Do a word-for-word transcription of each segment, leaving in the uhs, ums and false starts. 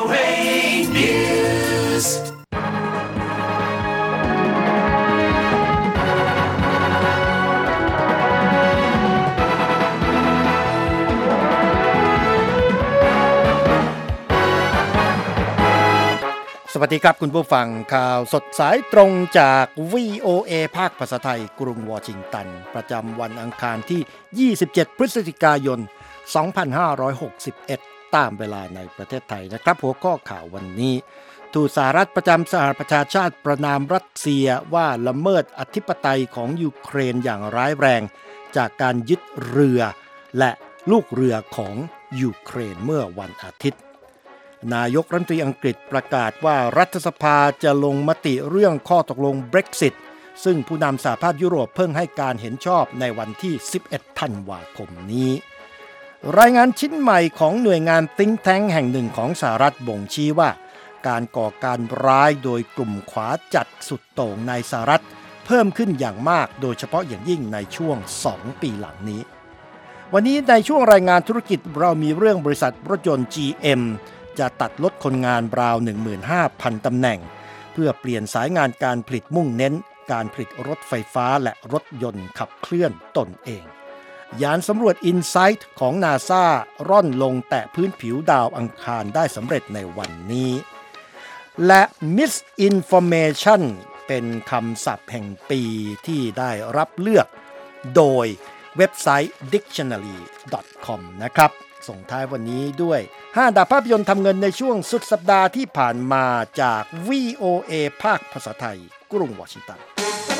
เอ News สวัสดีครับคุณผู้ฟังข่าวสดสายตรงจาก วี โอ เอ ภาคภาษาไทยกรุงวอชิงตันประจำวันอังคารที่ยี่สิบเจ็ดพฤศจิกายนสองพันห้าร้อยหกสิบเอ็ดตามเวลาในประเทศไทยนะครับหัวข้อข่าววันนี้ทูตสหรัฐประจำสหประชาชาติประณามรัสเซียว่าละเมิดอธิปไตยของยูเครนอย่างร้ายแรงจากการยึดเรือและลูกเรือของยูเครนเมื่อวันอาทิตย์นายกรัฐมนตรีอังกฤษประกาศว่ารัฐสภาจะลงมติเรื่องข้อตกลง Brexit ซึ่งผู้นำสหภาพยุโรปเพิ่งให้การเห็นชอบในวันที่สิบเอ็ดธันวาคมนี้รายงานชิ้นใหม่ของหน่วยงาน Think Tank แห่งหนึ่งของสหรัฐบ่งชี้ว่าการก่อการร้ายโดยกลุ่มขวาจัดสุดโต่งในสหรัฐเพิ่มขึ้นอย่างมากโดยเฉพาะอย่างยิ่งในช่วงสองปีหลังนี้วันนี้ในช่วงรายงานธุรกิจเรามีเรื่องบริษัทรถยนต์ จี เอ็มจะตัดลดคนงานราว หนึ่งหมื่นห้าพัน ตำแหน่งเพื่อเปลี่ยนสายงานการผลิตมุ่งเน้นการผลิตรถไฟฟ้าและรถยนต์ขับเคลื่อนตนเองยานสำรวจ InSight ของ NASA ร่อนลงแตะพื้นผิวดาวอังคารได้สำเร็จในวันนี้และ Misinformation เป็นคำศัพท์แห่งปีที่ได้รับเลือกโดยเว็บไซต์ ดิกชันนารี ดอท คอม นะครับส่งท้ายวันนี้ด้วยห้าอันดับภาพยนตร์ทำเงินในช่วงสุดสัปดาห์ที่ผ่านมาจาก วี โอ เอ ภาคภาษาไทยกรุงวอชิงตัน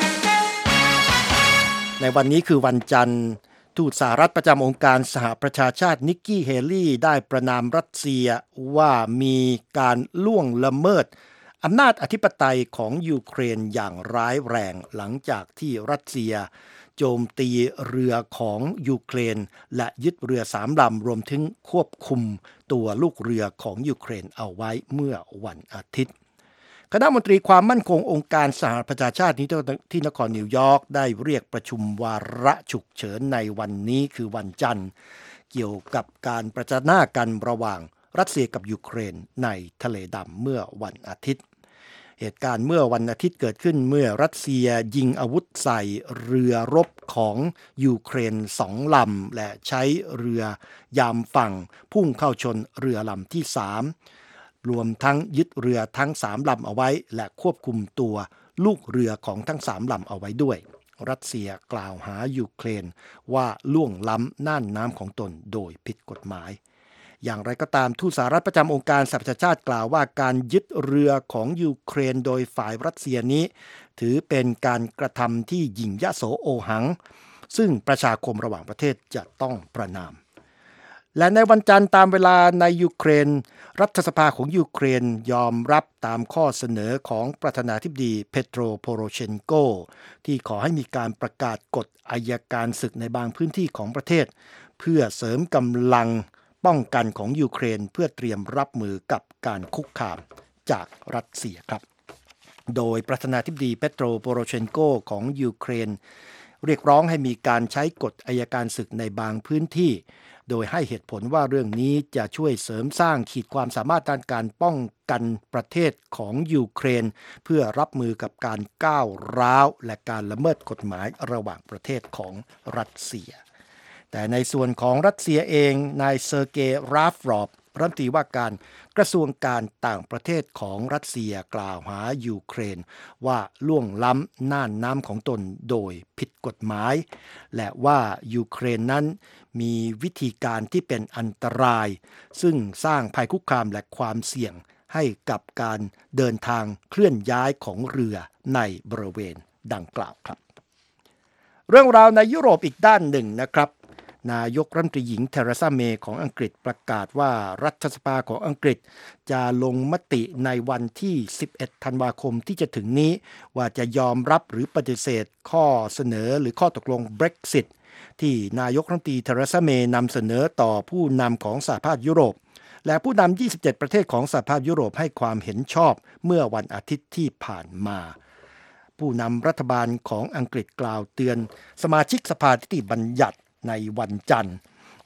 ในวันนี้คือวันจันทร์ทูตสหรัฐประจำองค์การสหประชาชาตินิกกี้เฮลี่ได้ประณามรัสเซียว่ามีการล่วงละเมิดอำนาจอธิปไตยของยูเครนอย่างร้ายแรงหลังจากที่รัสเซียโจมตีเรือของยูเครนและยึดเรือสามลำรวมถึงควบคุมตัวลูกเรือของยูเครนเอาไว้เมื่อวันอาทิตย์คณะมนตรีความมั่นคงองค์การสหประชาชาติที่นครนิวยอร์กได้เรียกประชุมวาระฉุกเฉินในวันนี้คือวันจันทร์เกี่ยวกับการประจันหน้ากันระหว่างรัสเซียกับยูเครนในทะเลดำเมื่อวันอาทิตย์เหตุการณ์เมื่อวันอาทิตย์เกิดขึ้นเมื่อรัสเซียยิงอาวุธใส่เรือรบของยูเครนสองลำและใช้เรือยามฝั่งพุ่งเข้าชนเรือลำที่สามรวมทั้งยึดเรือทั้งสามลำเอาไว้และควบคุมตัวลูกเรือของทั้งสามลำเอาไว้ด้วยรัสเซียกล่าวหายูเครนว่าล่วงล้ำน่านน้ำของตนโดยผิดกฎหมายอย่างไรก็ตามทูตสหรัฐประจำองค์การสหประชาชาติกล่าวว่าการยึดเรือของยูเครนโดยฝ่ายรัสเซียนี้ถือเป็นการกระทำที่หยิ่งยโสโอหังซึ่งประชาคมระหว่างประเทศจะต้องประณามและในวันจันทร์ตามเวลาในยูเครนรัฐสภาของยูเครนยอมรับตามข้อเสนอของประธานาธิบดีเปโตรโพโรเชนโกที่ขอให้มีการประกาศกฎอัยการศึกในบางพื้นที่ของประเทศเพื่อเสริมกำลังป้องกันของยูเครนเพื่อเตรียมรับมือกับการคุกคามจากรัสเซียครับโดยประธานาธิบดีเปโตรโปโรเชนโกของยูเครนเรียกร้องให้มีการใช้กฎอัยการศึกในบางพื้นที่โดยให้เหตุผลว่าเรื่องนี้จะช่วยเสริมสร้างขีดความสามารถด้านการป้องกันประเทศของยูเครนเพื่อรับมือกับการก้าวร้าวและการละเมิดกฎหมายระหว่างประเทศของรัสเซียแต่ในส่วนของรัสเซียเองนายเซอร์เกย์ราฟรอฟรัฐมนตรีว่าการกระทรวงการต่างประเทศของรัสเซียกล่าวหายูเครนว่าล่วงล้ำน่านน้ำของตนโดยผิดกฎหมายและว่ายูเครนนั้นมีวิธีการที่เป็นอันตรายซึ่งสร้างภัยคุกคามและความเสี่ยงให้กับการเดินทางเคลื่อนย้ายของเรือในบริเวณดังกล่าวครับเรื่องราวในยุโรปอีกด้านหนึ่งนะครับนายกรัฐมนตรีหญิงเทเรซาเมย์ของอังกฤษประกาศว่ารัฐสภาของอังกฤษจะลงมติในวันที่สิบเอ็ดธันวาคมที่จะถึงนี้ว่าจะยอมรับหรือปฏิเสธข้อเสนอหรือข้อตกลง Brexit ที่นายกรัฐมนตรีเทเรซาเมย์นำเสนอต่อผู้นำของสหภาพยุโรปและผู้นำยี่สิบเจ็ดประเทศของสหภาพยุโรปให้ความเห็นชอบเมื่อวันอาทิตย์ที่ผ่านมาผู้นำรัฐบาลของอังกฤษกล่าวเตือนสมาชิกสภานิติบัญญัติในวันจันทร์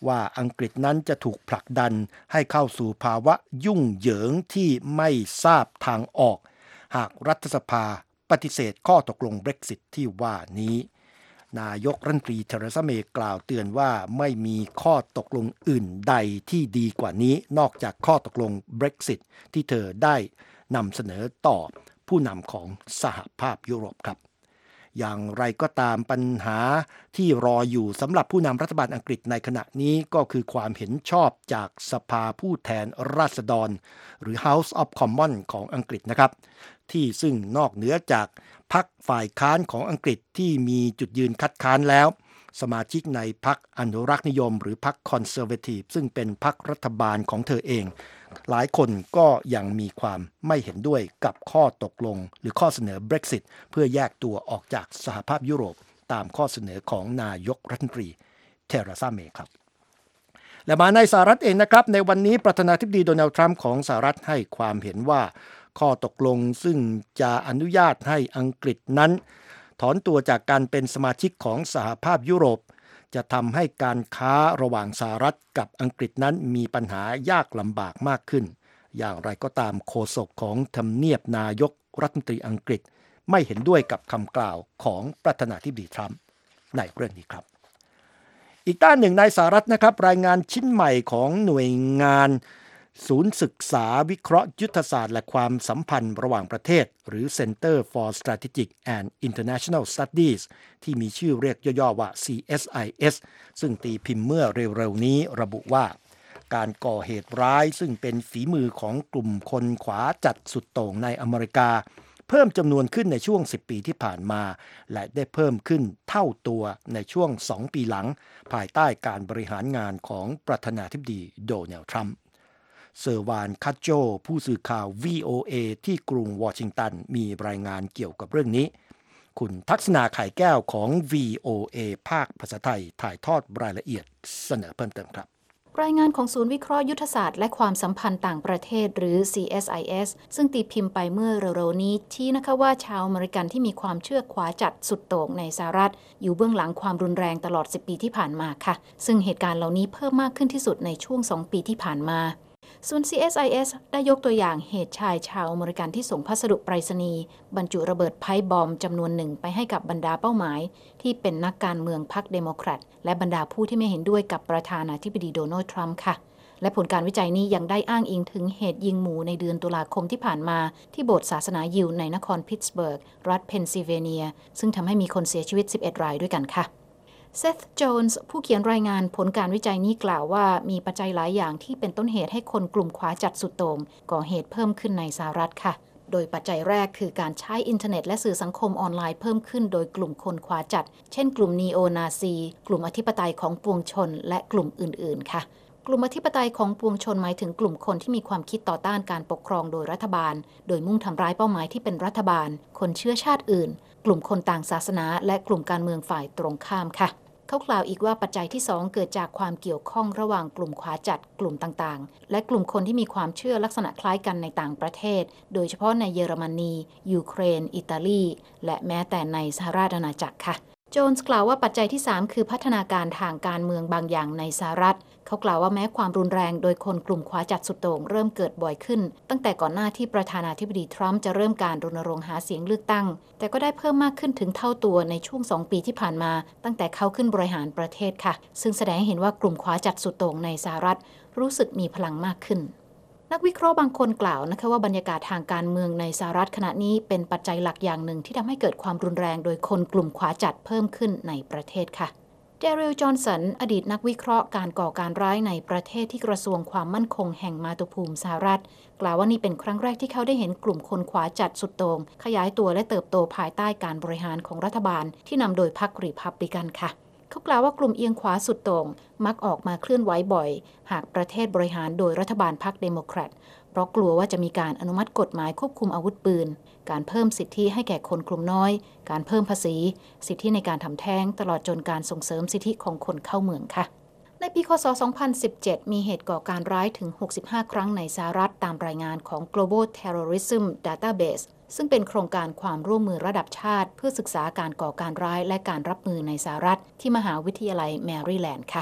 ว่าอังกฤษนั้นจะถูกผลักดันให้เข้าสู่ภาวะยุ่งเหยิงที่ไม่ทราบทางออกหากรัฐสภาปฏิเสธข้อตกลง Brexit ที่ว่านี้นายกรัฐมนตรีเทเรซาเมย์กล่าวเตือนว่าไม่มีข้อตกลงอื่นใดที่ดีกว่านี้นอกจากข้อตกลง Brexit ที่เธอได้นำเสนอต่อผู้นำของสหภาพยุโรปครับอย่างไรก็ตามปัญหาที่รออยู่สำหรับผู้นำรัฐบาลอังกฤษในขณะนี้ก็คือความเห็นชอบจากสภาผู้แทนราษฎรหรือ House of Commons ของอังกฤษนะครับที่ซึ่งนอกเหนือจากพรรคฝ่ายค้านของอังกฤษที่มีจุดยืนคัดค้านแล้วสมาชิกในพรรคอนุรักษ์นิยมหรือพรรคคอนเซอร์เวทีฟซึ่งเป็นพรรครัฐบาลของเธอเองหลายคนก็ยังมีความไม่เห็นด้วยกับข้อตกลงหรือข้อเสนอ Brexit เพื่อแยกตัวออกจากสหภาพยุโรปตามข้อเสนอของนายกรัฐมนตรีเทเรซาเมย์ครับและมาในสหรัฐเองนะครับในวันนี้ประธานาธิบดีโดนัลด์ทรัมป์ของสหรัฐให้ความเห็นว่าข้อตกลงซึ่งจะอนุญาตให้อังกฤษนั้นถอนตัวจากการเป็นสมาชิกของสหภาพยุโรปจะทำให้การค้าระหว่างสหรัฐกับอังกฤษนั้นมีปัญหายากลำบากมากขึ้นอย่างไรก็ตามโฆษกของทำเนียบนายกรัฐมนตรีอังกฤษไม่เห็นด้วยกับคำกล่าวของประธานาธิบดีทรัมป์ในเรื่องนี้ครับอีกด้านหนึ่งในสหรัฐนะครับรายงานชิ้นใหม่ของหน่วยงานศูนย์ศึกษาวิเคราะห์ยุทธศาสตร์และความสัมพันธ์ระหว่างประเทศหรือ Center for Strategic and International Studies ที่มีชื่อเรียกย่อๆว่า ซี เอส ไอ เอส ซึ่งตีพิมพ์เมื่อเร็วๆนี้ระบุว่าการก่อเหตุร้ายซึ่งเป็นฝีมือของกลุ่มคนขวาจัดสุดโต่งในอเมริกาเพิ่มจำนวนขึ้นในช่วงสิบปีที่ผ่านมาและได้เพิ่มขึ้นเท่าตัวในช่วงสองปีหลังภายใต้การบริหารงานของประธานาธิบดีโดนัลด์ทรัมป์เซอร์วานคัจโจผู้สื่อข่าว วี โอ เอ ที่กรุงวอชิงตันมีรายงานเกี่ยวกับเรื่องนี้คุณทักษณาไข่แก้วของ วี โอ เอ ภาคภาษาไทยถ่ายทอดรายละเอียดเสนอเพิ่มเติมครับรายงานของศูนย์วิเคราะห์ยุทธศาสตร์และความสัมพันธ์ต่างประเทศหรือ ซี เอส ไอ เอส ซึ่งตีพิมพ์ไปเมื่อเร็วๆนี้ชี้นะคะว่าชาวอเมริกันที่มีความเชื่อขวาจัดสุดโต่งในสหรัฐอยู่เบื้องหลังความรุนแรงตลอดสิบปีที่ผ่านมาค่ะซึ่งเหตุการณ์เหล่านี้เพิ่มมากขึ้นที่สุดในช่วงสองปีที่ผ่านมาส่วน ซี เอส ไอ เอส ได้ยกตัวอย่างเหตุชายชาวอเมริกันที่ส่งพัสดุไปรษณีย์บรรจุระเบิดไพร์บอมจำนวนหนึ่งไปให้กับบรรดาเป้าหมายที่เป็นนักการเมืองพรรคเดโมแครตและบรรดาผู้ที่ไม่เห็นด้วยกับประธานาธิบดีโดนัลด์ทรัมป์ค่ะและผลการวิจัยนี้ยังได้อ้างอิงถึงเหตุยิงหมู่ในเดือนตุลาคมที่ผ่านมาที่โบสถ์ศาสนายิวในนครพิตต์สเบิร์กรัฐเพนซิลเวเนียซึ่งทำให้มีคนเสียชีวิตสิบเอ็ดรายด้วยกันค่ะเซธ โจนส์ผู้เขียนรายงานผลการวิจัยนี้กล่าวว่ามีปัจจัยหลายอย่างที่เป็นต้นเหตุให้คนกลุ่มขวาจัดสุดโต่งก่อเหตุเพิ่มขึ้นในสหรัฐค่ะโดยปัจจัยแรกคือการใช้อินเทอร์เน็ตและสื่อสังคมออนไลน์เพิ่มขึ้นโดยกลุ่มคนขวาจัดเช่นกลุ่มนีโอนาซีกลุ่มอธิปไตยของปวงชนและกลุ่มอื่นๆค่ะกลุ่มอธิปไตยของปวงชนหมายถึงกลุ่มคนที่มีความคิดต่อต้านการปกครองโดยรัฐบาลโดยมุ่งทำร้ายเป้าหมายที่เป็นรัฐบาลคนเชื้อชาติอื่นกลุ่มคนต่างศาสนาและกลุ่มการเมืองฝ่ายตรงข้ามค่ะเขากล่าวอีกว่าปัจจัยที่สองเกิดจากความเกี่ยวข้องระหว่างกลุ่มขวาจัดกลุ่มต่างๆและกลุ่มคนที่มีความเชื่อลักษณะคล้ายกันในต่างประเทศโดยเฉพาะในเยอรมนียูเครนอิตาลีและแม้แต่ในสหราชอาณาจักรค่ะโจนส์กล่าวว่าปัจจัยที่สามคือพัฒนาการทางการเมืองบางอย่างในสหรัฐเขากล่าวว่าแม้ความรุนแรงโดยคนกลุ่มขวาจัดสุดโต่งเริ่มเกิดบ่อยขึ้นตั้งแต่ก่อนหน้าที่ประธานาธิบดีทรัมป์จะเริ่มการรณรงค์หาเสียงเลือกตั้งแต่ก็ได้เพิ่มมากขึ้นถึงเท่าตัวในช่วงสองปีที่ผ่านมาตั้งแต่เขาขึ้นบริหารประเทศค่ะซึ่งแสดงให้เห็นว่ากลุ่มขวาจัดสุดโต่งในสหรัฐรู้สึกมีพลังมากขึ้นนักวิเคราะห์บางคนกล่าวนะคะว่าบรรยากาศทางการเมืองในสหรัฐขณะนี้เป็นปัจจัยหลักอย่างหนึ่งที่ทำให้เกิดความรุนแรงโดยคนกลุ่มขวาจัดเพิ่มขึ้นในประเทศค่ะเดริล จอห์นสันอดีตนักวิเคราะห์การก่อการร้ายในประเทศที่กระทรวงความมั่นคงแห่งมาตุภูมิสหรัฐกล่าวว่านี่เป็นครั้งแรกที่เขาได้เห็นกลุ่มคนขวาจัดสุดโต่งขยายตัวและเติบโตภายใต้การบริหารของรัฐบาลที่นำโดยพรรครีพับลิกันค่ะเขากล่าวว่ากลุ่มเอียงขวาสุดโต่งมักออกมาเคลื่อนไหวบ่อยหากประเทศบริหารโดยรัฐบาลพรรคเดโมแครตเพราะกลัวว่าจะมีการอนุมัติกฎหมายควบคุมอาวุธปืนการเพิ่มสิทธิให้แก่คนกลุ่มน้อยการเพิ่มภาษีสิทธิในการทำแท้งตลอดจนการส่งเสริมสิทธิของคนเข้าเมืองค่ะในปีคศสองพันสิบเจ็ดมีเหตุก่อการร้ายถึงหกสิบห้าครั้งในสหรัฐตามรายงานของ Global Terrorism Database ซึ่งเป็นโครงการความร่วมมือระดับชาติเพื่อศึกษาการก่อการร้ายและการรับมือในสหรัฐที่มหาวิทยาลัยแมริแลนด์ค่ะ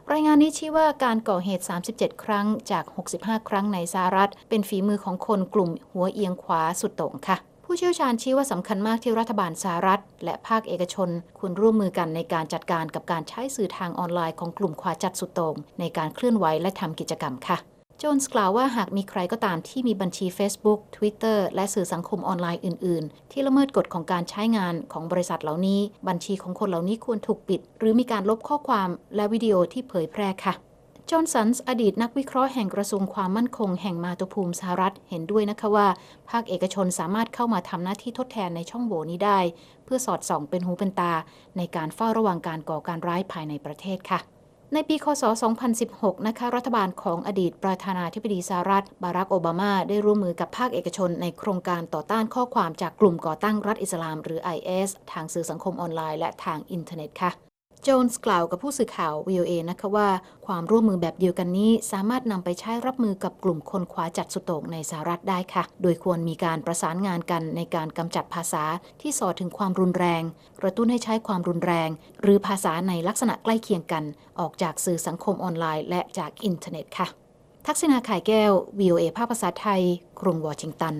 รายงานนี้ชี้ว่าการก่อเหตุสามสิบเจ็ดครั้งจากหกสิบห้าครั้งในสหรัฐเป็นฝีมือของคนกลุ่มหัวเอียงขวาสุดโต่งค่ะผู้เชี่ยวชาญชี้ว่าสำคัญมากที่รัฐบาลสหรัฐและภาคเอกชนควรร่วมมือกันในการจัดการกับการใช้สื่อทางออนไลน์ของกลุ่มขวาจัดสุดโต่งในการเคลื่อนไหวและทำกิจกรรมค่ะโจนส์กล่าวว่าหากมีใครก็ตามที่มีบัญชี Facebook Twitter และสื่อสังคมออนไลน์อื่นๆที่ละเมิดกฎของการใช้งานของบริษัทเหล่านี้บัญชีของคนเหล่านี้ควรถูกปิดหรือมีการลบข้อความและวิดีโอที่เผยแพร่ค่ะจอห์นสันส์อดีตนักวิเคราะห์แห่งกระทรวงความมั่นคงแห่งมาตุภูมิสหรัฐเห็นด้วยนะคะว่าภาคเอกชนสามารถเข้ามาทำหน้าที่ทดแทนในช่องโหว่นี้ได้เพื่อสอดส่องเป็นหูเป็นตาในการเฝ้าระวังการก่อการร้ายภายในประเทศค่ะในปีค.ศ. สองพันสิบหกนะคะรัฐบาลของอดีตประธานาธิบดีสหรัฐบารักโอบามาได้ร่วมมือกับภาคเอกชนในโครงการต่อต้านข้อความจากกลุ่มก่อตั้งรัฐอิสลามหรือ ไอ เอส ทางสื่อสังคมออนไลน์และทางอินเทอร์เน็ตค่ะโจนส์กล่าวกับผู้สื่อข่าว วี โอ เอ นะคะว่าความร่วมมือแบบเดียวกันนี้สามารถนำไปใช้รับมือกับกลุ่มคนขวาจัดสุดโต่งในสหรัฐได้ค่ะโดยควรมีการประสานงานกันในการกำจัดภาษาที่ส่อถึงความรุนแรงกระตุ้นให้ใช้ความรุนแรงหรือภาษาในลักษณะใกล้เคียงกันออกจากสื่อสังคมออนไลน์และจากอินเทอร์เน็ตค่ะทักษิณา ข่ายแก้ว วี โอ เอ ภาคภาษาไทยกรุงวอชิงตัน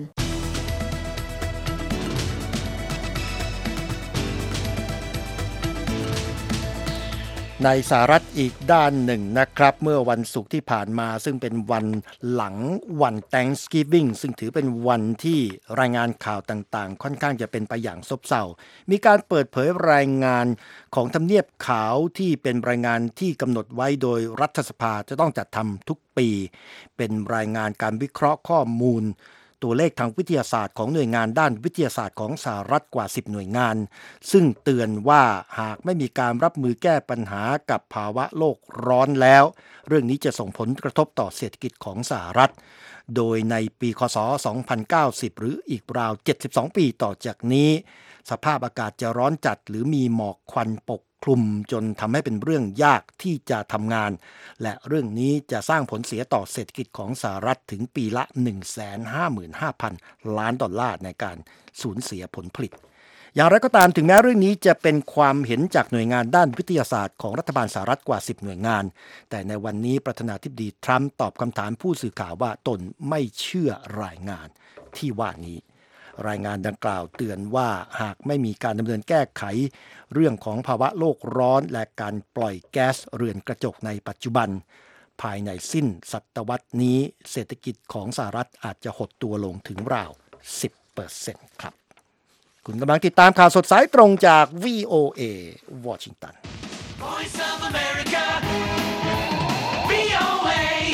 ในสหรัฐอีกด้านหนึ่งนะครับเมื่อวันศุกร์ที่ผ่านมาซึ่งเป็นวันหลังวัน Thanksgiving ซึ่งถือเป็นวันที่รายงานข่าวต่างๆค่อนข้างจะเป็นไปอย่างซบเซามีการเปิดเผยรายงานของทำเนียบขาวที่เป็นรายงานที่กำหนดไว้โดยรัฐสภาจะต้องจัดทำทุกปีเป็นรายงานการวิเคราะห์ข้อมูลตัวเลขทางวิทยาศาสตร์ของหน่วยงานด้านวิทยาศาสตร์ของสหรัฐกว่าสิบหน่วยงานซึ่งเตือนว่าหากไม่มีการรับมือแก้ปัญหากับภาวะโลกร้อนแล้วเรื่องนี้จะส่งผลกระทบต่อเศรษฐกิจของสหรัฐโดยในปีค.ศ. สองพันเก้าสิบหรืออีกราวเจ็ดสิบสองปีต่อจากนี้สภาพอากาศจะร้อนจัดหรือมีหมอกควันปกคลุมจนทำให้เป็นเรื่องยากที่จะทำงานและเรื่องนี้จะสร้างผลเสียต่อเศรษฐกิจของสหรัฐถึงปีละ หนึ่งแสนห้าหมื่นห้าพัน ล้านดอลลาร์ในการสูญเสียผลผลิตอย่างไรก็ตามถึงแม้เรื่องนี้จะเป็นความเห็นจากหน่วยงานด้านวิทยาศาสตร์ของรัฐบาลสหรัฐกว่าสิบหน่วยงานแต่ในวันนี้ประธานาธิบดีทรัมป์ตอบคำถามผู้สื่อข่าวว่าตนไม่เชื่อรายงานที่ว่านี้รายงานดังกล่าวเตือนว่าหากไม่มีการดำเนินแก้ไขเรื่องของภาวะโลกร้อนและการปล่อยแก๊สเรือนกระจกในปัจจุบันภายในสิ้นศตวรรษนี้เศรษฐกิจของสหรัฐอาจจะหดตัวลงถึงราว สิบเปอร์เซ็นต์ ครับคุณกำลังติดตามข่าวสดสายตรงจาก วี โอ เอ วอชิงตัน Voice of America วี โอ เอ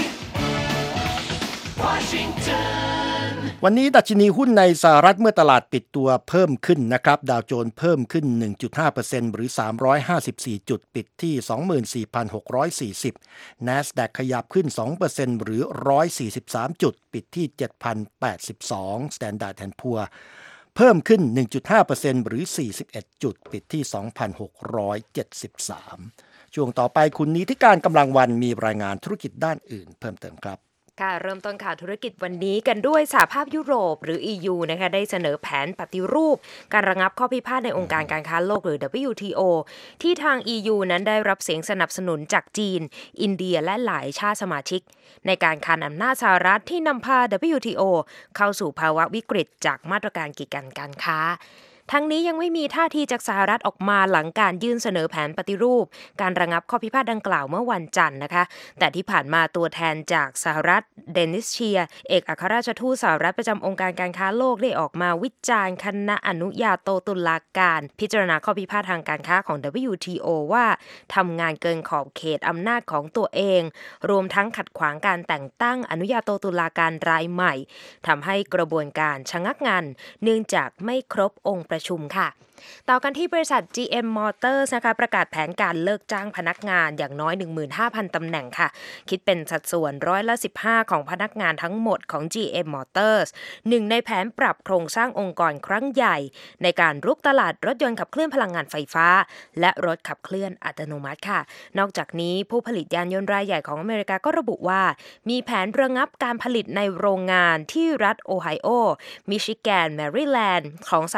Washington วันนี้ดัชนีหุ้นในสหรัฐเมื่อตลาดปิดตัวเพิ่มขึ้นนะครับดาวโจนส์เพิ่มขึ้น หนึ่งจุดห้าเปอร์เซ็นต์ หรือสามร้อยห้าสิบสี่จุดปิดที่ สองหมื่นสี่พันหกร้อยสี่สิบ NASDAQ ขยับขึ้น สองเปอร์เซ็นต์ หรือหนึ่งร้อยสี่สิบสามจุดปิดที่ เจ็ดพันแปดสิบสอง Standard แอนด์ Poor เพิ่มขึ้น หนึ่งจุดห้าเปอร์เซ็นต์ หรือสี่สิบเอ็ดจุดปิดที่ สองพันหกร้อยเจ็ดสิบสาม ช่วงต่อไปคุณนิติการกำลังวันมีรายงานธุรกิจด้านอื่นเพิ่มเติมครับค่ะเริ่มต้นข่าวธุรกิจวันนี้กันด้วยสหภาพยุโรปหรือ อี ยู นะคะได้เสนอแผนปฏิรูปการระงับข้อพิพาทในองค์การการค้าโลกหรือ ดับเบิลยู ที โอ ที่ทาง อี ยู นั้นได้รับเสียงสนับสนุนจากจีนอินเดียและหลายชาติสมาชิกในการคานอำนาจสหรัฐที่นำพา ดับเบิลยู ที โอ เข้าสู่ภาวะวิกฤตจากมาตรการกีดกันการค้าทั้งนี้ยังไม่มีท่าทีจากสหรัฐออกมาหลังการยื่นเสนอแผนปฏิรูปการระงับข้อพิพาทดังกล่าวเมื่อวันจันทร์นะคะแต่ที่ผ่านมาตัวแทนจากสหรัฐเดนิสเชียเอกอัครราชทูตสหรัฐประจำองค์การการค้าโลกได้ออกมาวิจารณ์คณะอนุญาโตตุลาการพิจารณาข้อพิพาททางการค้าของ ดับเบิลยู ที โอ ว่าทำงานเกินขอบเขตอำนาจของตัวเองรวมทั้งขัดขวางการแต่งตั้งอนุญาโตตุลาการรายใหม่ทำให้กระบวนการชะงักงันเนื่องจากไม่ครบองค์ประชุมค่ะต่อกันที่บริษัท จี เอ็ม Motors นะคะประกาศแผนการเลิกจ้างพนักงานอย่างน้อย หนึ่งหมื่นห้าพัน ตำแหน่งค่ะคิดเป็นสัดส่วนร้อยละสิบห้าของพนักงานทั้งหมดของ จี เอ็ม Motors หนึ่งในแผนปรับโครงสร้างองค์กรครั้งใหญ่ในการรุกตลาดรถยนต์ขับเคลื่อนพลังงานไฟฟ้าและรถขับเคลื่อนอัตโนมัติค่ะนอกจากนี้ผู้ผลิตยานยนต์รายใหญ่ของอเมริกาก็ระบุว่ามีแผนระงับการผลิตในโรงงานที่รัฐโอไฮโอมิชิแกนแมริแลนด์ของสหรัฐ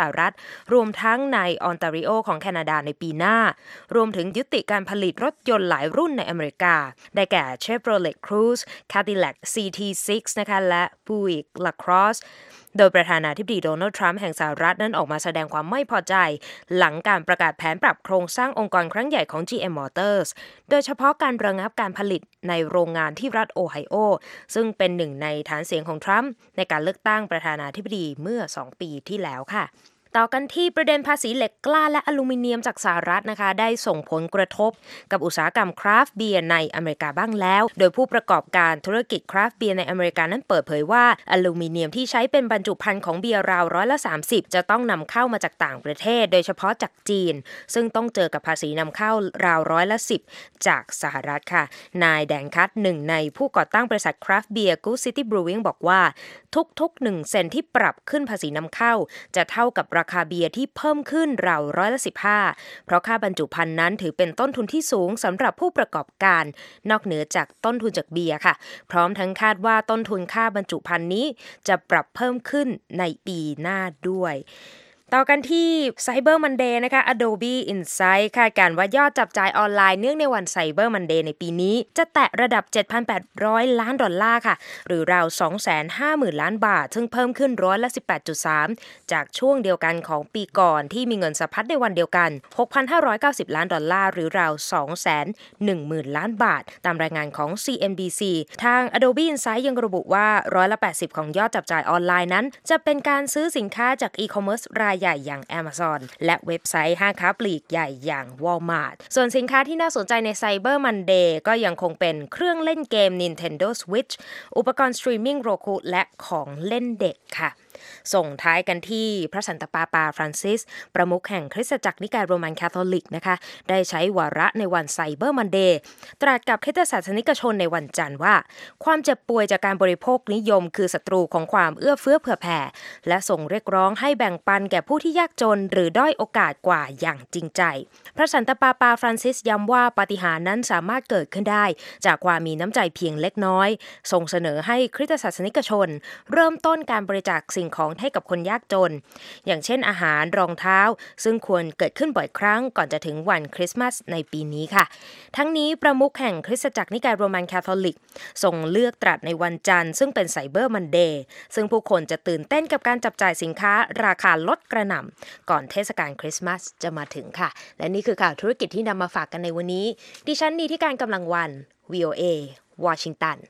รวมทั้งในออนตาริโอของแคนาดาในปีหน้ารวมถึงยุติการผลิตรถยนต์หลายรุ่นในอเมริกาได้แก่ Chevrolet Cruze Cadillac ซี ที ซิกซ์ นะคะและ Buick LaCrosseโดยประธานาธิบดีโดนัลด์ทรัมป์แห่งสหรัฐนั้นออกมาแสดงความไม่พอใจหลังการประกาศแผนปรับโครงสร้างองค์กรครั้งใหญ่ของ จี เอ็ม Motors โดยเฉพาะการระงับการผลิตในโรงงานที่รัฐโอไฮโอซึ่งเป็นหนึ่งในฐานเสียงของทรัมป์ในการเลือกตั้งประธานาธิบดีเมื่อสองปีที่แล้วค่ะต่อกันที่ประเด็นภาษีเหล็กกล้าและอลูมิเนียมจากสหรัฐนะคะได้ส่งผลกระทบกับอุตสาหกรรมคราฟต์เบียร์ในอเมริกาบ้างแล้วโดยผู้ประกอบการธุรกิจคราฟต์เบียร์ในอเมริกานั้นเปิดเผยว่าอลูมิเนียมที่ใช้เป็นบรรจุภัณฑ์ของเบียร์ราวร้อยละสามสิบจะต้องนำเข้ามาจากต่างประเทศโดยเฉพาะจากจีนซึ่งต้องเจอกับภาษีนำเข้าราวร้อยละสิบจากสหรัฐค่ะนายแดนคัตหนึ่งในผู้ก่อตั้งบริษัทคราฟต์เบียร์ Good City Brewing บอกว่าทุกๆหนึ่งเซนที่ปรับขึ้นภาษีนำเข้าจะเท่ากับราคาเบียร์ที่เพิ่มขึ้นราวร้อยละสิบห้าเพราะค่าบรรจุภัณฑ์นั้นถือเป็นต้นทุนที่สูงสำหรับผู้ประกอบการนอกเหนือจากต้นทุนจากเบียร์ค่ะพร้อมทั้งคาดว่าต้นทุนค่าบรรจุภัณฑ์นี้จะปรับเพิ่มขึ้นในปีหน้าด้วยต่อกันที่ Cyber Monday นะคะ Adobe Insight คาดการณ์ว่ายอดจับจ่ายออนไลน์เนื่องในวัน Cyber Monday ในปีนี้จะแตะระดับ เจ็ดพันแปดร้อย ล้านดอลลาร์ค่ะหรือราว สองแสนห้าหมื่น ล้านบาทซึ่งเพิ่มขึ้นร้อยละ สิบแปดจุดสาม จากช่วงเดียวกันของปีก่อนที่มีเงินสะพัดในวันเดียวกัน หกพันห้าร้อยเก้าสิบ ล้านดอลลาร์หรือราว สองแสนหนึ่งหมื่น ล้านบาทตามรายงานของ ซี เอ็น บี ซี ทาง Adobe Insight ยังระบุว่าร้อยละแปดสิบของยอดจับจ่ายออนไลน์นั้นจะเป็นการซื้อสินค้าจากอีคอมเมิร์ซรายใหญ่อย่าง Amazon และเว็บไซต์ห้างค้าปลีกใหญ่อย่าง Walmart ส่วนสินค้าที่น่าสนใจใน Cyber Monday ก็ยังคงเป็นเครื่องเล่นเกม Nintendo Switch อุปกรณ์สตรีมมิ่ง Roku และของเล่นเด็กค่ะส่งท้ายกันที่พระสันตะปาปาฟรานซิสประมุขแห่งคริสตจักรนิกายโรมันคาทอลิกนะคะได้ใช้วาระในวันไซเบอร์มันเดย์ตรัสกับคริสตศาสนิกชนในวันจันทร์ว่าความเจ็บป่วยจากการบริโภคนิยมคือศัตรูของความเอื้อเฟื้อเผื่อแผ่และส่งเรียกร้องให้แบ่งปันแก่ผู้ที่ยากจนหรือด้อยโอกาสกว่าอย่างจริงใจพระสันตะปาปาฟรานซิสย้ำว่าปาฏิหาริย์นั้นสามารถเกิดขึ้นได้จากความมีน้ำใจเพียงเล็กน้อยส่งเสนอให้คริสตศาสนิกชนเริ่มต้นการบริจาคสิ่งของให้กับคนยากจนอย่างเช่นอาหารรองเท้าซึ่งควรเกิดขึ้นบ่อยครั้งก่อนจะถึงวันคริสต์มาสในปีนี้ค่ะทั้งนี้ประมุขแห่งคริสตจักรนิกายโรมันคาทอลิกทรงเลือกตรัสในวันจันทร์ซึ่งเป็นไซเบอร์มันเดย์ซึ่งผู้คนจะตื่นเต้นกับการจับจ่ายสินค้าราคาลดกระหน่ำก่อนเทศกาลคริสต์มาสจะมาถึงค่ะและนี่คือข่าวธุรกิจที่นำมาฝากกันในวันนี้ดิฉันนีที่การกำลังวัน วี โอ เอ วอชิงตัน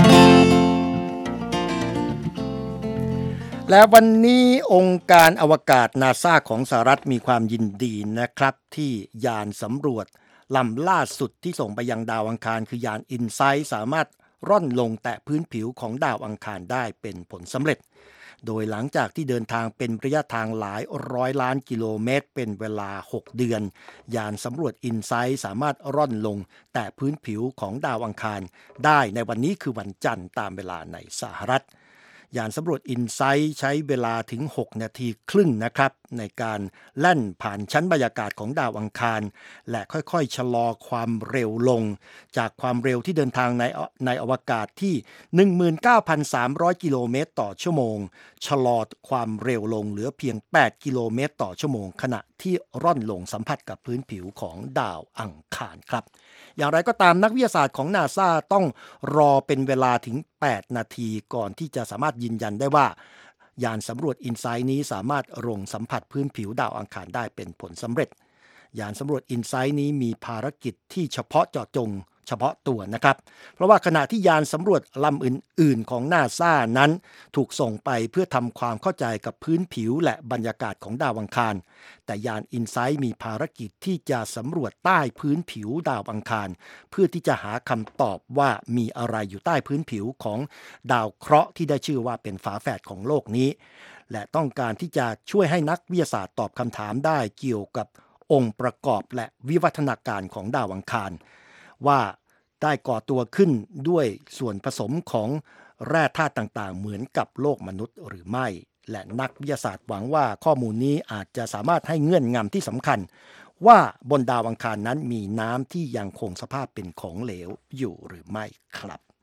และวันนี้องค์การอวกาศนาซาของสหรัฐมีความยินดีนะครับที่ยานสำรวจลำล่าสุดที่ส่งไปยังดาวอังคารคือยาน Insight สามารถร่อนลงแตะพื้นผิวของดาวอังคารได้เป็นผลสำเร็จโดยหลังจากที่เดินทางเป็นระยะทางหลายร้อยล้านกิโลเมตรเป็นเวลาหกเดือนยานสำรวจ Insight สามารถร่อนลงแตะพื้นผิวของดาวอังคารได้ในวันนี้คือวันจันทร์ตามเวลาในสหรัฐยานสำรวจ Insight ใช้เวลาถึงหกนาทีครึ่งนะครับในการแล่นผ่านชั้นบรรยากาศของดาวอังคารและค่อยๆชะลอความเร็วลงจากความเร็วที่เดินทางในในอวกาศที่ หนึ่งหมื่นเก้าพันสามร้อย กิโลเมตรต่อชั่วโมงชะลอความเร็วลงเหลือเพียงแปดกิโลเมตรต่อชั่วโมงขณะที่ร่อนลงสัมผัสกับพื้นผิวของดาวอังคารครับอย่างไรก็ตามนักวิทยาศาสตร์ของ NASA ต้องรอเป็นเวลาถึงแปดนาทีก่อนที่จะสามารถยืนยันได้ว่ายานสำรวจ Insight นี้สามารถลงสัมผัสพื้นผิวดาวอังคารได้เป็นผลสำเร็จยานสำรวจ Insight นี้มีภารกิจที่เฉพาะเจาะจงเฉพาะตัวนะครับเพราะว่าขณะที่ยานสำรวจลำอื่นๆของ NASA นั้นถูกส่งไปเพื่อทำความเข้าใจกับพื้นผิวและบรรยากาศของดาวอังคารแต่ยาน Insight มีภารกิจที่จะสำรวจใต้พื้นผิวดาวอังคารเพื่อที่จะหาคำตอบว่ามีอะไรอยู่ใต้พื้นผิวของดาวเคราะห์ที่ได้ชื่อว่าเป็นฝาแฝดของโลกนี้และต้องการที่จะช่วยให้นักวิทยาศาสตร์ตอบคำถามได้เกี่ยวกับองค์ประกอบและวิวัฒนาการของดาวอังคารว่าได้ก่อตัวขึ้นด้วยส่วนผสมของแร่ธาตุต่างๆเหมือนกับโลกมนุษย์หรือไม่และนักวิทยาศาสตร์หวังว่าข้อมูลนี้อาจจะสามารถให้เงื่อนงำที่สำคัญว่าบนดาวอังคารนั้นมีน้ำที่ยังคงสภาพเป็นของเหลวอยู่หรือไม่ครับ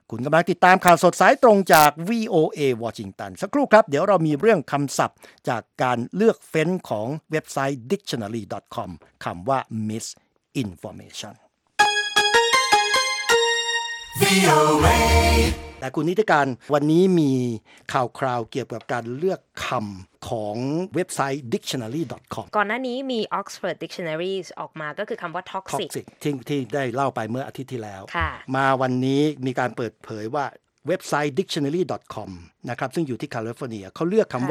คุณกำลังติดตามข่าวสดสายตรงจาก วี โอ เอ Washington สักครู่ครับเดี๋ยวเรามีเรื่องคำศัพท์จากการเลือกเฟ้นของเว็บไซต์ ดิกชันนารี ดอท คอม คำว่า misinformation แต่คุณนิติการวันนี้มีข่าวคราวเกี่ยวกับการเลือกคำของเว็บไซต์ ดิกชันนารี ดอท คอมก่อนหน้านี้มี Oxford Dictionary ออกมาก็คือคำว่า toxic, toxic ที่ที่ได้เล่าไปเมื่ออาทิตย์ที่แล้วมาวันนี้มีการเปิดเผยว่าเว็บไซต์ ดิกชันนารี ดอท คอม นะครับซึ่งอยู่ที่แคลิฟอร์เนียเขาเลือกคำว่า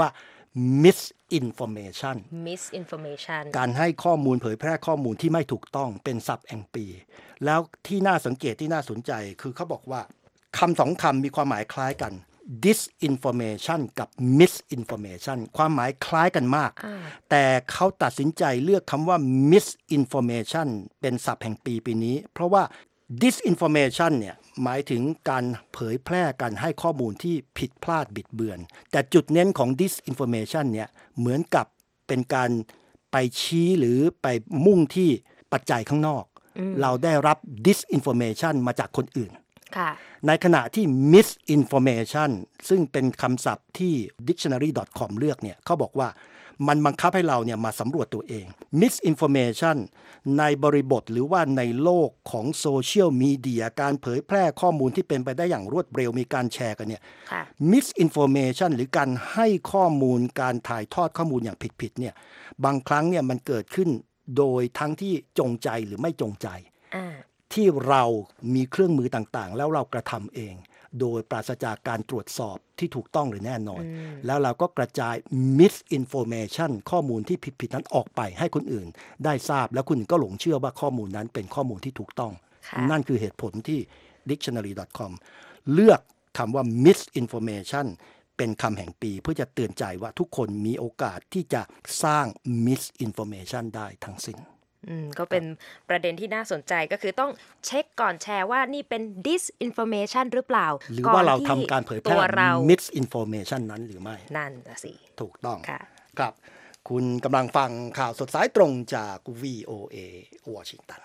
misinformation misinformation การให้ข้อมูลเผยแพร่ข้อมูลที่ไม่ถูกต้องเป็นศัพท์แห่งปีแล้วที่น่าสังเกตที่น่าสนใจคือเขาบอกว่าคำสองคำมีความหมายคล้ายกัน disinformation กับ misinformation ความหมายคล้ายกันมากแต่เขาตัดสินใจเลือกคำว่า misinformation เป็นศัพท์แห่งปีปีนี้เพราะว่า disinformation เนี่ยหมายถึงการเผยแพร่การให้ข้อมูลที่ผิดพลาดบิดเบือนแต่จุดเน้นของ disinformation เนี่ยเหมือนกับเป็นการไปชี้หรือไปมุ่งที่ปัจจัยข้างนอกเราได้รับ disinformation มาจากคนอื่นในขณะที่ misinformation ซึ่งเป็นคำศัพท์ที่ ดิกชันนารี ดอท คอม เลือกเนี่ยเขาบอกว่ามันบังคับให้เราเนี่ยมาสำรวจตัวเอง misinformation ในบริบทหรือว่าในโลกของโซเชียลมีเดียการเผยแพร่ข้อมูลที่เป็นไปได้อย่างรวดเร็วมีการแชร์กันเนี่ย misinformation หรือการให้ข้อมูลการถ่ายทอดข้อมูลอย่างผิดๆเนี่ยบางครั้งเนี่ยมันเกิดขึ้นโดยทั้งที่จงใจหรือไม่จงใจที่เรามีเครื่องมือต่างๆแล้วเรากระทำเองโดยปราศจากการตรวจสอบที่ถูกต้องหรือแน่นอนแล้วเราก็กระจาย misinformation ข้อมูลที่ผิดๆนั้นออกไปให้คนอื่นได้ทราบแล้วคุณก็หลงเชื่อว่าข้อมูลนั้นเป็นข้อมูลที่ถูกต้องนั่นคือเหตุผลที่ ดิกชันนารี ดอท คอม เลือกคำว่า misinformation เป็นคำแห่งปีเพื่อจะเตือนใจว่าทุกคนมีโอกาสที่จะสร้าง misinformation ได้ทั้งสิ้นก็เป็นประเด็นที่น่าสนใจก็คือต้องเช็คก่อนแชร์ว่านี่เป็น disinformation หรือเปล่าหรือว่าเราทำการเผยแพร่ misinformation นั้นหรือไม่นั่นสิถูกต้องครับคุณกำลังฟังข่าวสดสายตรงจาก วี โอ เอ Washington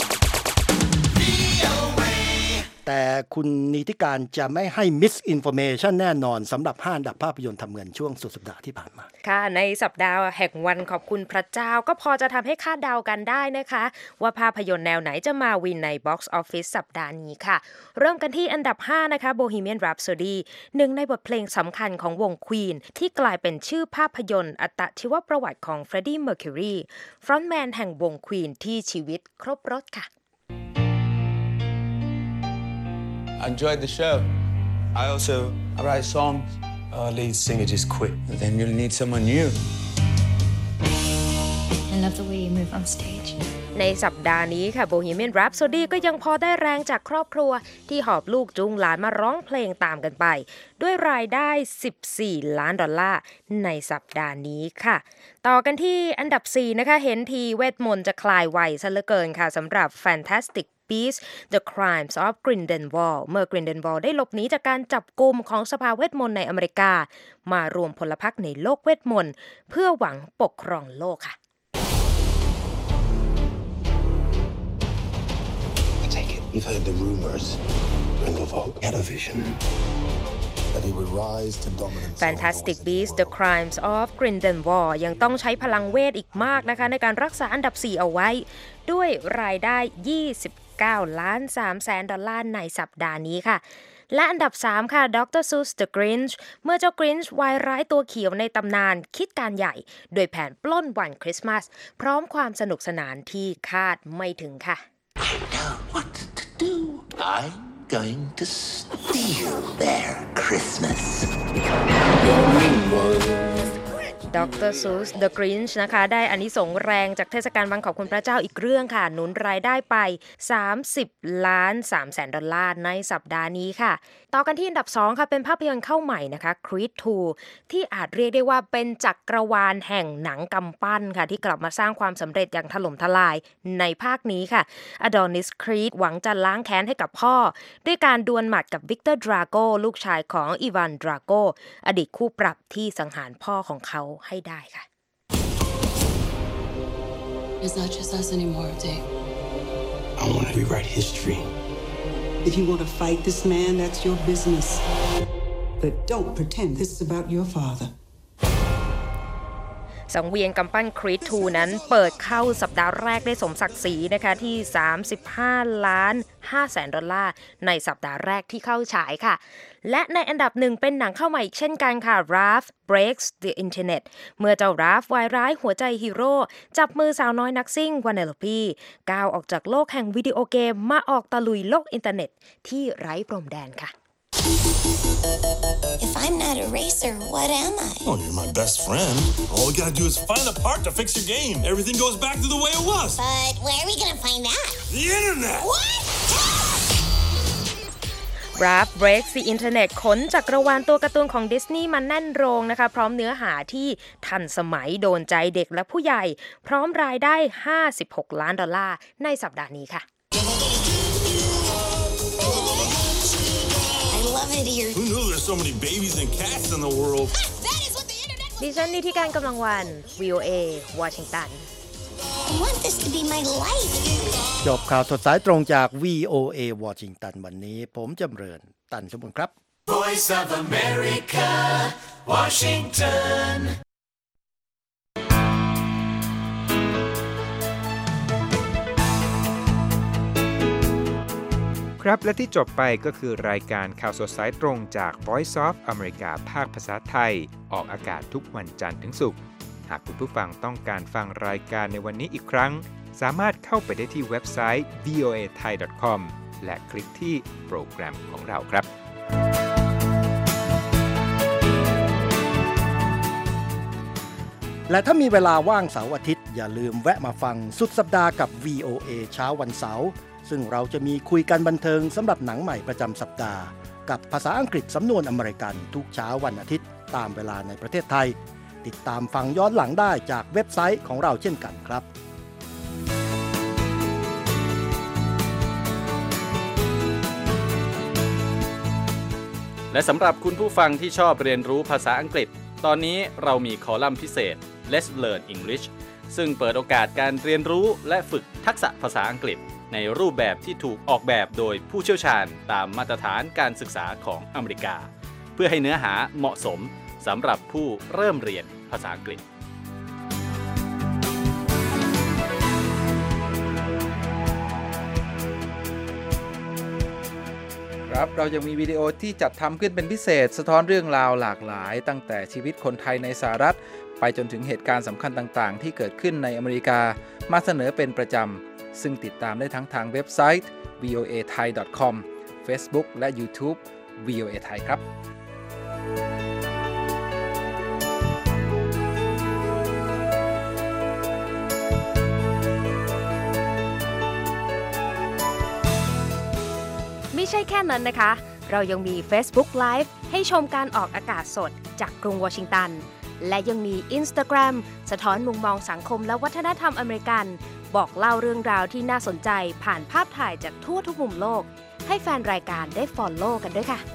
แต่คุณนิติการจะไม่ให้ misinformation แน่นอนสำหรับห้าอันดับภาพยนตร์ทำเงินช่วงสุดสัปดาห์ที่ผ่านมาค่ะในสัปดาห์แห่งวันขอบคุณพระเจ้าก็พอจะทำให้คาดเดากันได้นะคะว่าภาพยนตร์แนวไหนจะมาวินใน Box Office สัปดาห์นี้ค่ะเริ่มกันที่อันดับห้านะคะ Bohemian Rhapsody หนึ่งในบทเพลงสำคัญของวง Queen ที่กลายเป็นชื่อภาพยนตร์อัตชีวประวัติของ Freddie Mercury ฟรอนต์แมนแห่งวง Queen ที่ชีวิตครบรสค่ะ I enjoyed the show. I also I write songs. Our lead singer just quit. Then you'll need someone new. I love the way you move on stage. ในสัปดาห์นี้ค่ะ Bohemian Rhapsody ก็ยังพอได้แรงจากครอบครัวที่หอบลูกจูงหลานมาร้องเพลงตามกันไปด้วยรายได้สิบสี่ล้านดอลลาร์ในสัปดาห์นี้ค่ะต่อกันที่อันดับสี่นะคะเห็นทีเวทมนต์จะคลายวัยซะเหลือเกินค่ะสำหรับ Fantastic Beasts: The Crimes of Grindelwald เมื่อ Grindelwald ได้หลบหนีจากการจับกุมของสภาเวทมนต์ในอเมริกามารวมพลพรรคในโลกเวทมนต์เพื่อหวังปกครองโลกค่ะ I take it you've heard the rumors. Grindelwald had a vision that he would rise to dominance. Fantastic Beasts: The Crimes of Grindelwald ยังต้องใช้พลังเวทอีกมากนะคะในการรักษาอันดับสี่เอาไว้ด้วยรายได้ยี่สิบเก้าล้านสามแสนดอลลาร์ในสัปดาห์นี้ค่ะและอันดับสามค่ะ Doctor Seuss The Grinch เมื่อเจ้า Grinch วายร้ายตัวเขียวในตำนานคิดการใหญ่โดยแผนปล้นวันคริสต์มาสพร้อมความสนุกสนานที่คาดไม่ถึงค่ะ I know what to do. I'm going to steal their Christmas. Doctor Seuss The Grinch นะคะได้อานิสงส์แรงจากเทศกาลวันขอบคุณพระเจ้าอีกเรื่องค่ะหนุนรายได้ไปสามสิบล้านสามแสนดอลลาร์ในสัปดาห์นี้ค่ะต่อกันที่อันดับสองค่ะเป็นภาพยนตร์เข้าใหม่นะคะ Creed ทู ที่อาจเรียกได้ว่าเป็นจักรวาลแห่งหนังกำปั้นค่ะที่กลับมาสร้างความสำเร็จอย่างถล่มทลายในภาคนี้ค่ะ Adonis Creed หวังจะล้างแค้นให้กับพ่อด้วยการดวลหมัดกับ Victor Drago ลูกชายของ Ivan Drago อดีตคู่ปรับที่สังหารพ่อของเขาให้ได้ค่ะ It's not just us anymore, Dave. I want to rewrite history If you want to fight this man, that's your business. But don't pretend this is about your father. สังเวียนกำปั้นครีดทูนั้นเปิดเข้าสัปดาห์แรกได้สมศักดิ์ศรีนะคะที่สามสิบห้าล้านห้าแสนดอลลาร์ในสัปดาห์แรกที่เข้าฉายค่ะและในอันดับหนึ่งเป็นหนังเข้ามาอีกเช่นกันค่ะ Ralph Breaks the Internet เมื่อเจ้า Ralph วายร้ายหัวใจฮีโร่จับมือสาวน้อยนักซิ่งวาเนโลปีก้าวออกจากโลกแห่งวิดีโอเกมมาออกตะลุยโลกอินเทอร์เน็ตที่ไร้พรมแดนค่ะ If I'm not a racer, what am I? Oh, you're my best friend. All we gotta do is find a part to fix your game. Everything goes back to the way it was. But where are we gonna find that? The internet! What? Ralph Breaks the Internet ขนจักรวาลตัวการ์ตูนของดิสนีย์มาแน่นโรงนะคะพร้อมเนื้อหาที่ทันสมัยโดนใจเด็กและผู้ใหญ่พร้อมรายได้ห้าสิบหกล้านดอลลาร์ในสัปดาห์นี้ค่ะ Who knew there's so many babies and cats in the world? ดิฉันนิติการกำลังวัน วี โอ เอ วอชิงตัน I want this to be my life. จบข่าวสดสายตรงจาก วี โอ เอ วอชิงตันวันนี้ผมจำเริญตันสมบูรณ์ครับ Voice of America, Washington. ครับและที่จบไปก็คือรายการข่าวสดสายตรงจาก Voice of America ภาคภาษาไทยออกอากาศทุกวันจันทร์ถึงศุกร์หากคุณผู้ฟังต้องการฟังรายการในวันนี้อีกครั้งสามารถเข้าไปได้ที่เว็บไซต์ วี โอ เอ ไทย ดอท คอม และคลิกที่โปรแกรมของเราครับและถ้ามีเวลาว่างเสาร์อาทิตย์อย่าลืมแวะมาฟังสุดสัปดาห์กับ วี โอ เอ เช้าวันเสาร์ซึ่งเราจะมีคุยกันบันเทิงสำหรับหนังใหม่ประจำสัปดาห์กับภาษาอังกฤษสำนวนอเมริกันทุกเช้าวันอาทิตย์ตามเวลาในประเทศไทยติดตามฟังย้อนหลังได้จากเว็บไซต์ของเราเช่นกันครับและสำหรับคุณผู้ฟังที่ชอบเรียนรู้ภาษาอังกฤษตอนนี้เรามีคอลัมน์พิเศษ Let's Learn English ซึ่งเปิดโอกาสการเรียนรู้และฝึกทักษะภาษาอังกฤษในรูปแบบที่ถูกออกแบบโดยผู้เชี่ยวชาญตามมาตรฐานการศึกษาของอเมริกาเพื่อให้เนื้อหาเหมาะสมสำหรับผู้เริ่มเรียนภาษาอังกฤษครับเรายังมีวิดีโอที่จัดทำขึ้นเป็นพิเศษสะท้อนเรื่องราวหลากหลายตั้งแต่ชีวิตคนไทยในสหรัฐไปจนถึงเหตุการณ์สำคัญต่างๆที่เกิดขึ้นในอเมริกามาเสนอเป็นประจำซึ่งติดตามได้ทั้งทางเว็บไซต์ วี โอ เอ ไทย ดอท คอม Facebook และ YouTube วี โอ เอ ไทยครับไม่ใช่แค่นั้นนะคะเรายังมี Facebook Live ให้ชมการออกอากาศสดจากกรุงวอชิงตันและยังมี Instagram สะท้อนมุมมองสังคมและวัฒนธรรมอเมริกันบอกเล่าเรื่องราวที่น่าสนใจผ่านภาพถ่ายจากทั่วทุกมุมโลกให้แฟนรายการได้ follow กันด้วยค่ะ